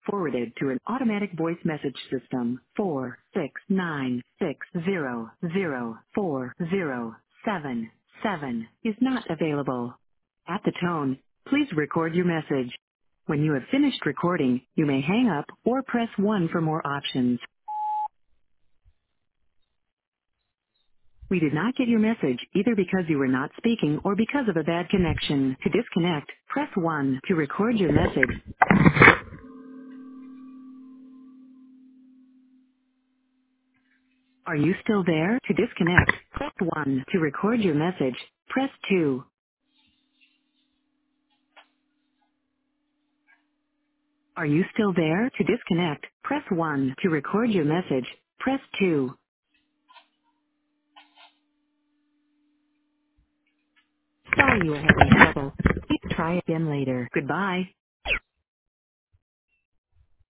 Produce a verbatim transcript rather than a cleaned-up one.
forwarded to an automatic voice message system. Four six nine six zero zero four zero seven seven is not available. At the tone, please record your message. When you have finished recording, you may hang up or press one for more options. We did not get your message either because you were not speaking or because of a bad connection. To disconnect, press one. To record your message, are you still there? To disconnect, press one. To record your message, press two. Are you still there? To disconnect, press one. To record your message, press two. Sorry you are having trouble. Please try again later. Goodbye.